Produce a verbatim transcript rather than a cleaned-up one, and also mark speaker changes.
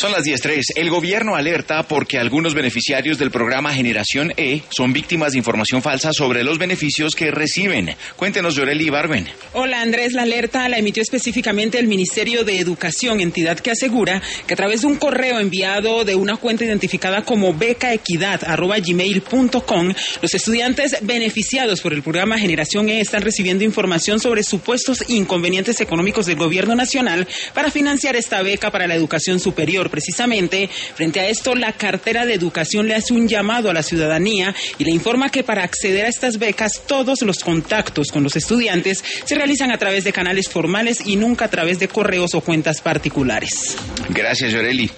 Speaker 1: Son las diez tres. El gobierno alerta porque algunos beneficiarios del programa Generación E son víctimas de información falsa sobre los beneficios que reciben. Cuéntenos, Yoreli Ibargüen.
Speaker 2: Hola, Andrés. La alerta la emitió específicamente el Ministerio de Educación, entidad que asegura que a través de un correo enviado de una cuenta identificada como becaequidad arroba gmail punto com, los estudiantes beneficiados por el programa Generación E están recibiendo información sobre supuestos inconvenientes económicos del gobierno nacional para financiar esta beca para la educación superior. Precisamente, frente a esto, la cartera de Educación le hace un llamado a la ciudadanía y le informa que para acceder a estas becas, todos los contactos con los estudiantes se realizan a través de canales formales y nunca a través de correos o cuentas particulares.
Speaker 1: Gracias, Yoreli.